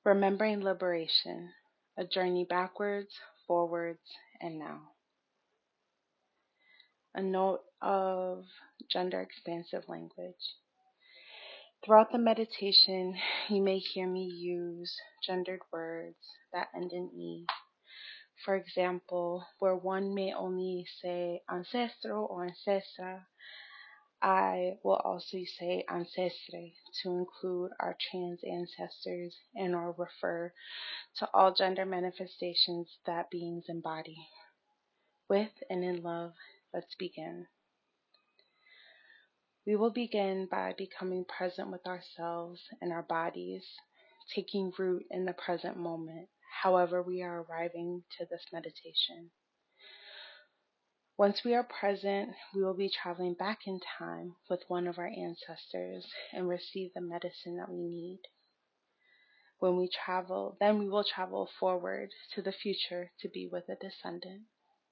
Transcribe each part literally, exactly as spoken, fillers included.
Remembering liberation, a journey backwards, forwards, and now. A note of gender expansive language. Throughout the meditation, you may hear me use gendered words that end in E. For example, where one may only say ancestro or ancestra, I will also say ancestre to include our trans ancestors and or refer to all gender manifestations that beings embody. With and in love, let's begin. We will begin by becoming present with ourselves and our bodies, taking root in the present moment, however we are arriving to this meditation. Once we are present, we will be traveling back in time with one of our ancestors and receive the medicine that we need. When we travel, then we will travel forward to the future to be with a descendant.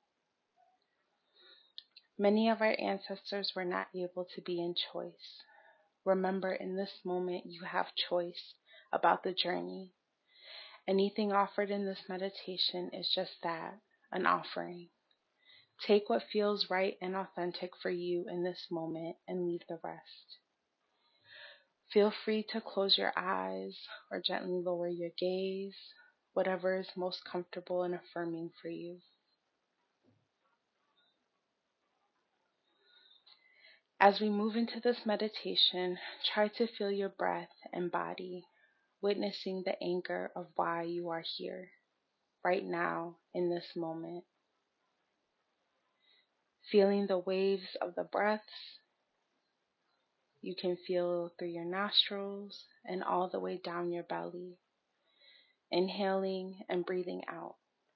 Many of our ancestors were not able to be in choice. Remember, in this moment, you have choice about the journey. Anything offered in this meditation is just that, an offering. Take what feels right and authentic for you in this moment and leave the rest. Feel free to close your eyes or gently lower your gaze, whatever is most comfortable and affirming for you. As we move into this meditation, try to feel your breath and body, witnessing the anchor of why you are here, right now, in this moment. Feeling the waves of the breaths, you can feel through your nostrils and all the way down your belly, inhaling and breathing out.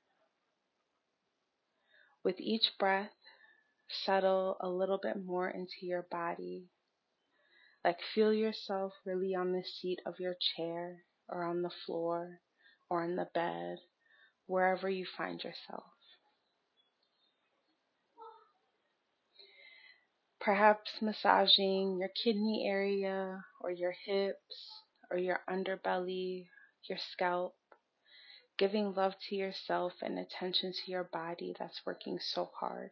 With each breath, settle a little bit more into your body, like feel yourself really on the seat of your chair or on the floor or in the bed, wherever you find yourself. Perhaps massaging your kidney area or your hips or your underbelly, your scalp, giving love to yourself and attention to your body that's working so hard.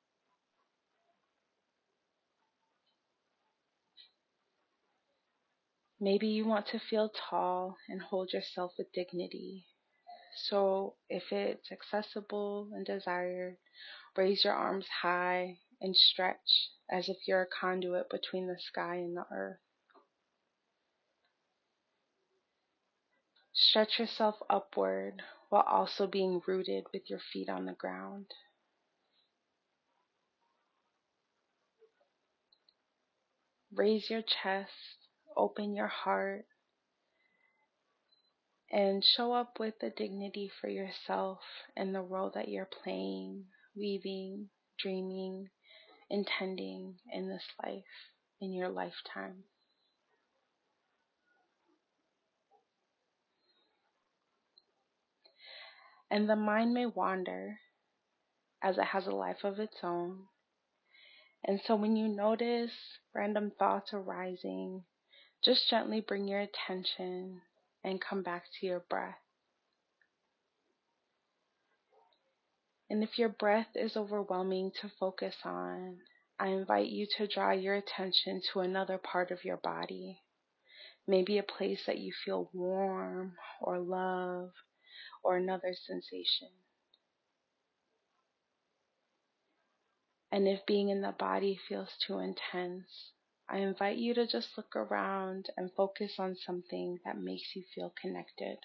Maybe you want to feel tall and hold yourself with dignity. So if it's accessible and desired, raise your arms high and stretch as if you're a conduit between the sky and the earth. Stretch yourself upward while also being rooted with your feet on the ground. Raise your chest, open your heart, and show up with the dignity for yourself and the role that you're playing, weaving, dreaming, intending in this life, in your lifetime. And the mind may wander as it has a life of its own. And so when you notice random thoughts arising, just gently bring your attention and come back to your breath. And if your breath is overwhelming to focus on, I invite you to draw your attention to another part of your body. Maybe a place that you feel warm or love or another sensation. And if being in the body feels too intense, I invite you to just look around and focus on something that makes you feel connected.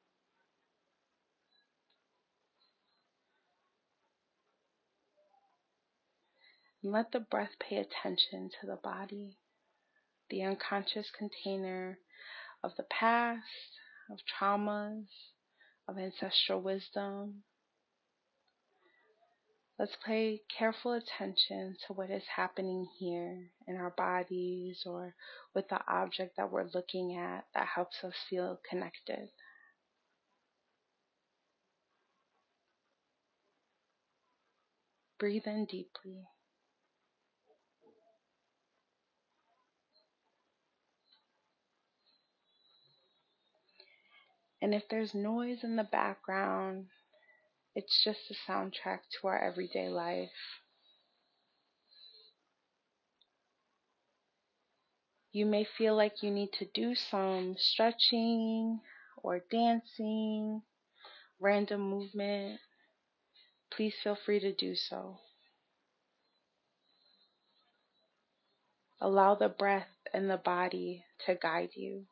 And let the breath pay attention to the body, the unconscious container of the past, of traumas, of ancestral wisdom. Let's pay careful attention to what is happening here in our bodies or with the object that we're looking at that helps us feel connected. Breathe in deeply. And if there's noise in the background, it's just a soundtrack to our everyday life. You may feel like you need to do some stretching or dancing, random movement. Please feel free to do so. Allow the breath and the body to guide you.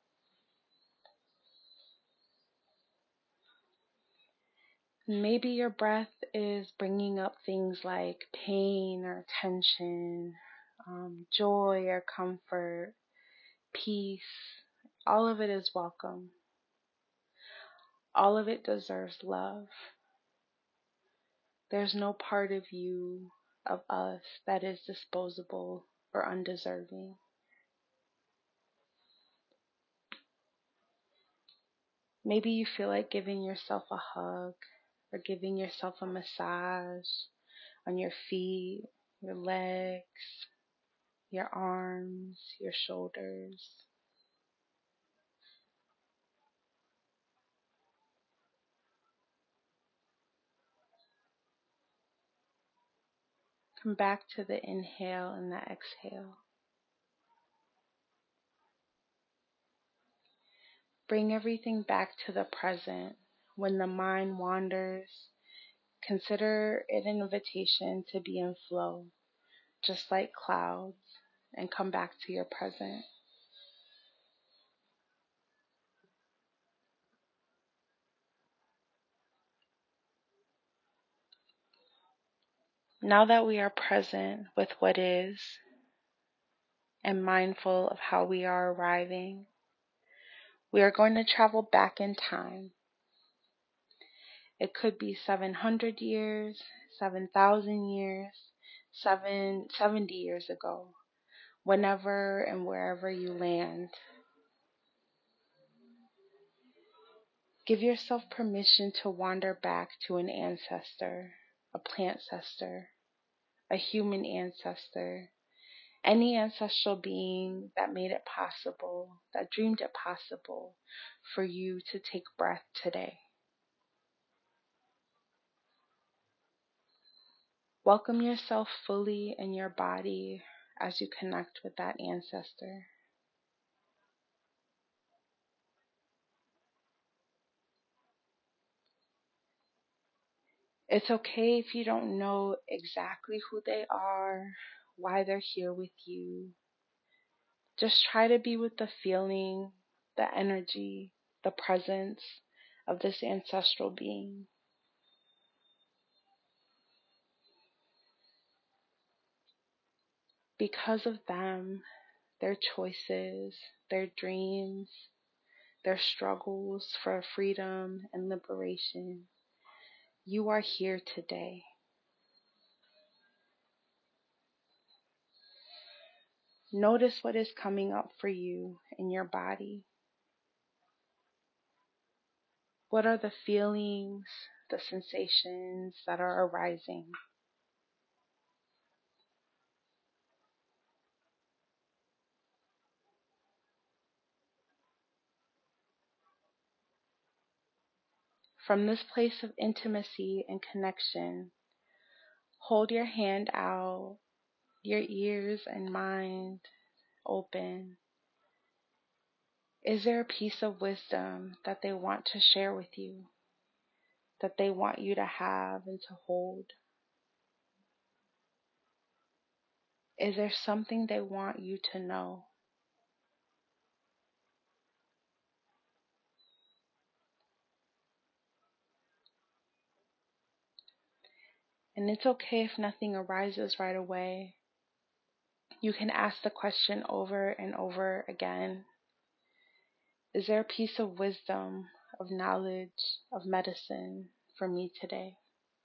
Maybe your breath is bringing up things like pain or tension, um, joy or comfort, peace. All of it is welcome. All of it deserves love. There's no part of you, of us, that is disposable or undeserving. Maybe you feel like giving yourself a hug or giving yourself a massage on your feet, your legs, your arms, your shoulders. Come back to the inhale and the exhale. Bring everything back to the present. When the mind wanders, consider it an invitation to be in flow, just like clouds, and come back to your present. Now that we are present with what is and mindful of how we are arriving, we are going to travel back in time. It could be seven hundred years, seven thousand years, seven, seventy years ago, whenever and wherever you land. Give yourself permission to wander back to an ancestor, a plantcestor, a human ancestor, any ancestral being that made it possible, that dreamed it possible for you to take breath today. Welcome yourself fully in your body as you connect with that ancestor. It's okay if you don't know exactly who they are, why they're here with you. Just try to be with the feeling, the energy, the presence of this ancestral being. Because of them, their choices, their dreams, their struggles for freedom and liberation, you are here today. Notice what is coming up for you in your body. What are the feelings, the sensations that are arising? From this place of intimacy and connection, hold your hand out, your ears and mind open. Is there a piece of wisdom that they want to share with you, that they want you to have and to hold? Is there something they want you to know? And it's okay if nothing arises right away. You can ask the question over and over again. Is there a piece of wisdom, of knowledge, of medicine for me today?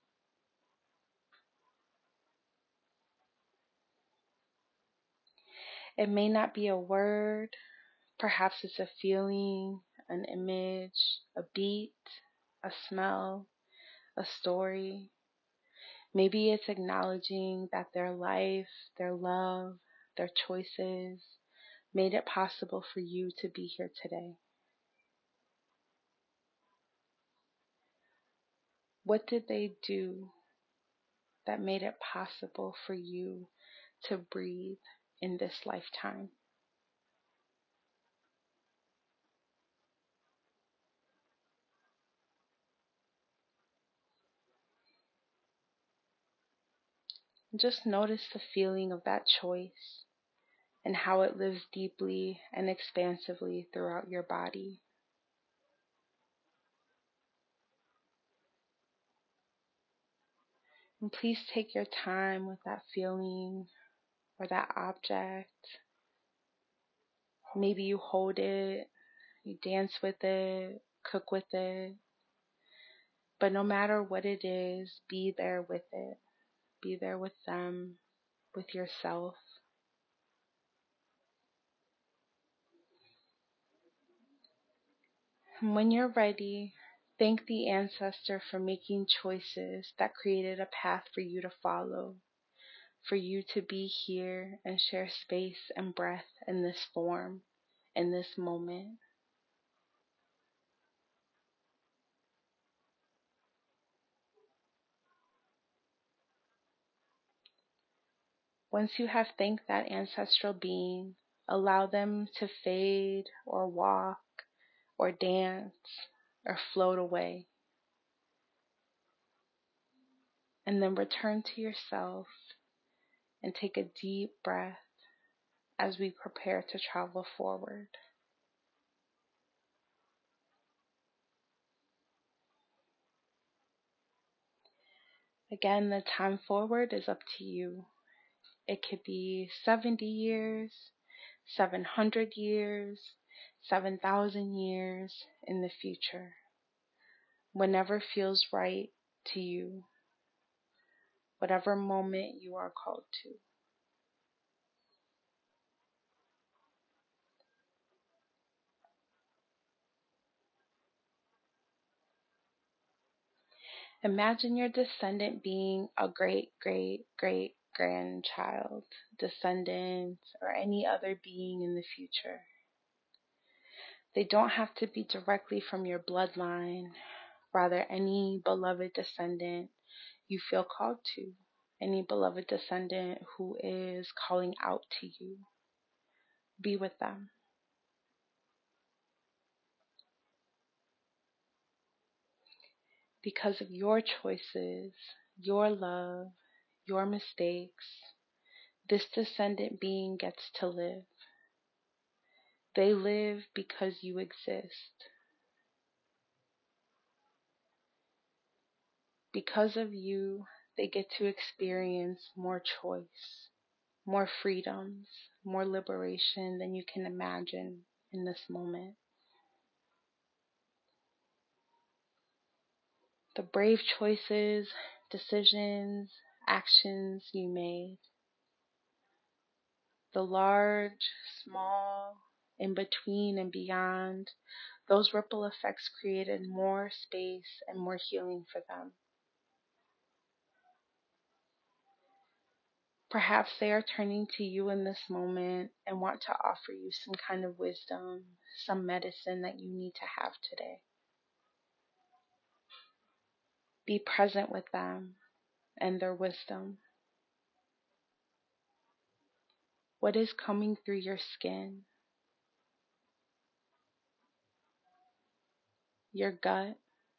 It may not be a word, perhaps it's a feeling, an image, a beat, a smell, a story. Maybe it's acknowledging that their life, their love, their choices made it possible for you to be here today. What did they do that made it possible for you to breathe in this lifetime? Just notice the feeling of that choice and how it lives deeply and expansively throughout your body. And please take your time with that feeling or that object. Maybe you hold it, you dance with it, cook with it. But no matter what it is, be there with it. Be there with them, with yourself. And when you're ready, thank the ancestor for making choices that created a path for you to follow, for you to be here and share space and breath in this form, in this moment. Once you have thanked that ancestral being, allow them to fade or walk or dance or float away. And then return to yourself and take a deep breath as we prepare to travel forward. Again, the time forward is up to you. It could be seventy years, seven hundred years, seven thousand years in the future. Whenever feels right to you, whatever moment you are called to. Imagine your descendant being a great, great, great grandchild, descendant, or any other being in the future. They don't have to be directly from your bloodline, rather, any beloved descendant you feel called to, any beloved descendant who is calling out to you. Be with them. Because of your choices, your love, your mistakes, this descendant being gets to live. They live because you exist. Because of you, they get to experience more choice, more freedoms, more liberation than you can imagine in this moment. The brave choices, decisions, actions you made, the large, small, in between and beyond, those ripple effects created more space and more healing for them. Perhaps they are turning to you in this moment and want to offer you some kind of wisdom, some medicine that you need to have today. Be present with them and their wisdom. What is coming through your skin, your gut,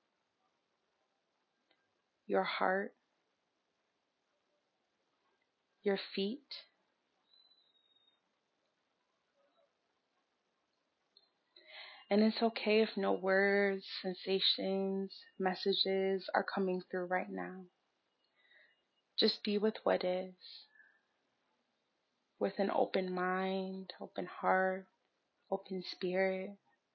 your heart, your feet? And it's okay if no words, sensations, messages are coming through right now. Just be with what is, with an open mind, open heart, open spirit.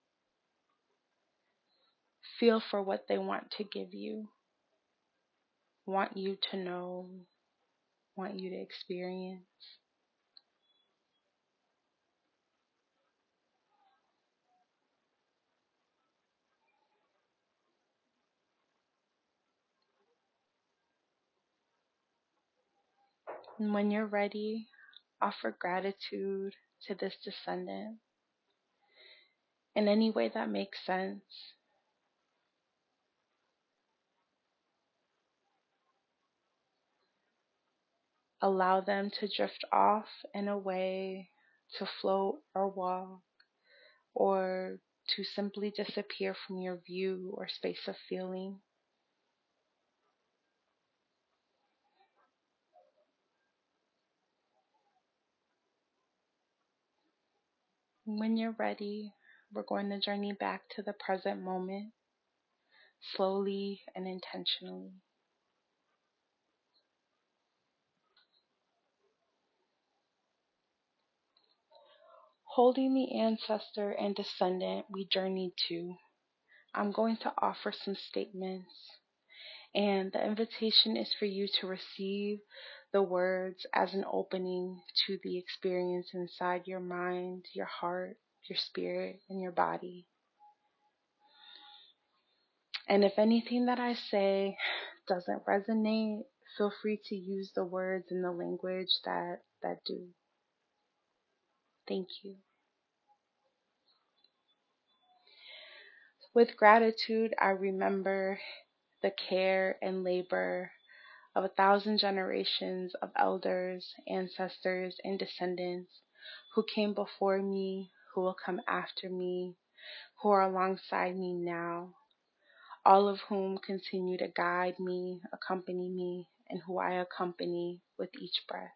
Feel for what they want to give you, want you to know, want you to experience. And when you're ready, offer gratitude to this descendant in any way that makes sense. Allow them to drift off and away, to float or walk, or to simply disappear from your view or space of feeling. When you're ready, we're going to journey back to the present moment, slowly and intentionally. Holding the ancestor and descendant we journeyed to, I'm going to offer some statements, and the invitation is for you to receive the words as an opening to the experience inside your mind, your heart, your spirit, and your body. And if anything that I say doesn't resonate, feel free to use the words in the language that, that do. Thank you. With gratitude, I remember the care and labor of a thousand generations of elders, ancestors, and descendants who came before me, who will come after me, who are alongside me now, all of whom continue to guide me, accompany me, and who I accompany with each breath.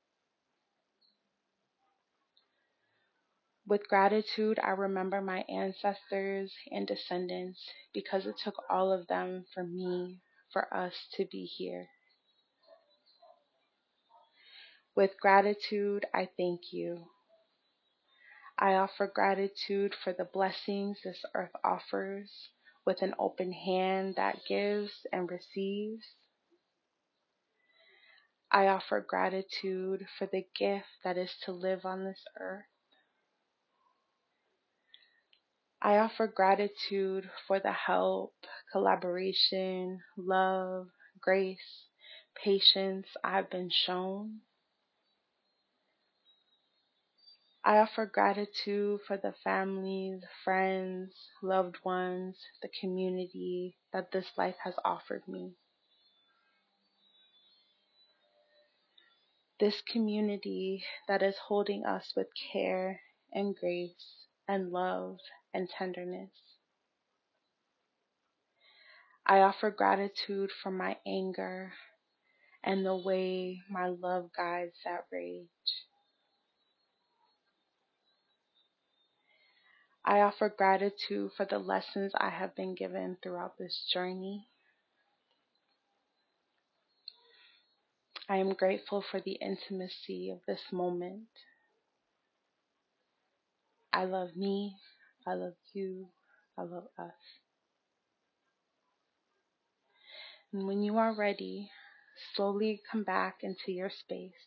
With gratitude, I remember my ancestors and descendants because it took all of them for me, for us to be here. With gratitude, I thank you. I offer gratitude for the blessings this earth offers with an open hand that gives and receives. I offer gratitude for the gift that is to live on this earth. I offer gratitude for the help, collaboration, love, grace, patience I've been shown. I offer gratitude for the families, friends, loved ones, the community that this life has offered me. This community that is holding us with care and grace and love and tenderness. I offer gratitude for my anger and the way my love guides that rage. I offer gratitude for the lessons I have been given throughout this journey. I am grateful for the intimacy of this moment. I love me. I love you. I love us. And when you are ready, slowly come back into your space.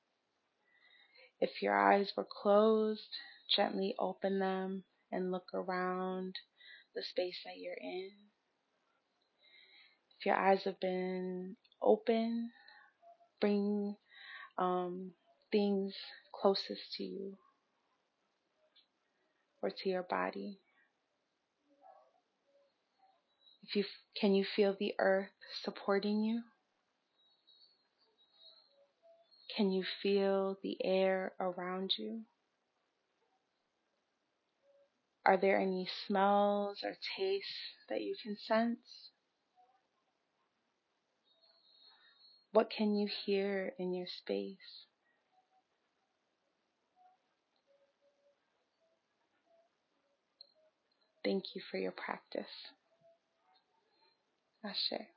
If your eyes were closed, gently open them and look around the space that you're in. If your eyes have been open, bring um, things closest to you or to your body. If you can you feel the earth supporting you? Can you feel the air around you? Are there any smells or tastes that you can sense? What can you hear in your space? Thank you for your practice. Ashe.